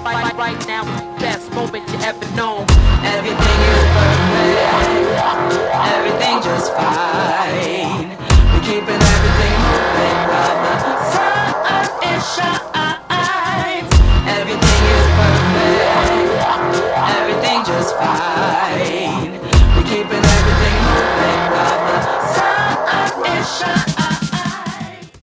right now is the best moment you ever known. Everything